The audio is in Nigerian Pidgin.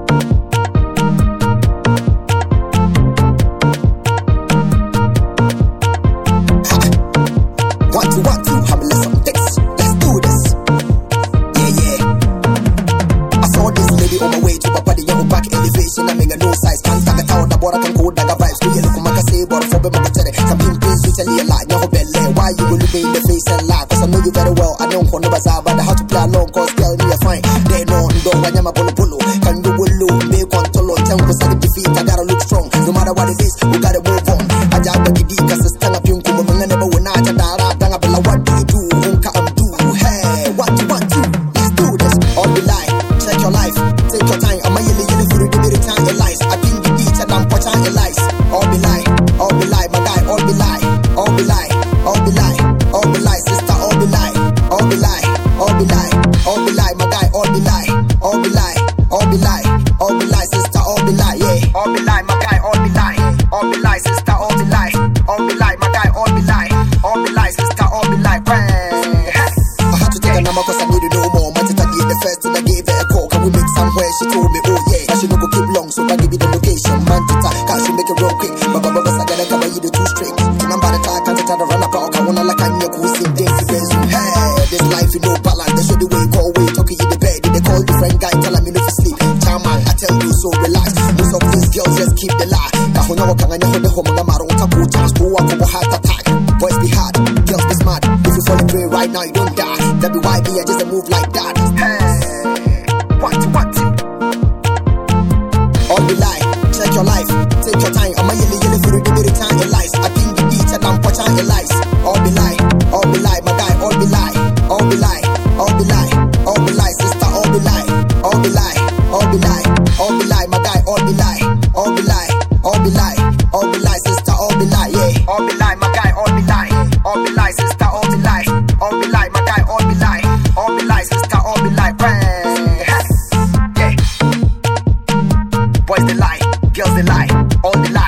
Why you will look me in the face and lie? Cause I know you very well. I don't want to bazaar, but how to play along. Cause girl, me are fine. They know, I am a polo. Can you will look, make control, tell us I defeat. I gotta look strong. No matter what it is, we gotta move on. I just got the D, cause it's stand up, you come and never win. I just what do you do? Hey, what you want to? Let's do this. All be lie, check your life, take your time. I'm a yellow for the time your lies. I think the beach and I'm watching your lies. All be lie, my guy, all be lie, all be lie. All be lie, sister, all be lie, all be lie, all be lie, all be lie, my guy, all be lie, all be lie, all be lie, all be lie, sister, all be lie, yeah, all be lie, my guy, all be lie, sister, all be lie, my guy, all be lie, sister, all be lie, I had to take a number cause I needed no more. My sister did the first and I gave her a call. Can we meet somewhere? She told me, oh yeah, I should not go keep long, so I give you the location. Man to time, can't she make it real quick? But I gotta cover you the two straight. I'm by the time, can't try to run about. I wanna like I know who's in this. Hey, this life in no balance. They show the way, go away, talking in the bed. They call different guy, tell me no to sleep. Chairman, I tell you so relax. Most of these girls just keep the lie. Kahuna wakanganya hold the home, Namaro, Tapu, chance, go up, heart attack. Boys be hard, girls be smart. If you fall in prey right now, you don't die. That be why me, I just move like that. Hey, what? All be lie, check your life, take your time. I'm a yellow for the time your lies. I think the beach and I'm watching your lies. All be lie, my guy, all be lie, all be lie, all be lie, all be lie, sister, all be lie, all be lie, all be lie, all be lie, my guy, all be lie, all be lie, all be lie, all be lie, sister, all be lie, yeah, all be lie, my guy, all be lie, sister, all be lie, my guy, all be lie, sister, all be lie, yeah. Boys they lie, girls they lie, all they lie.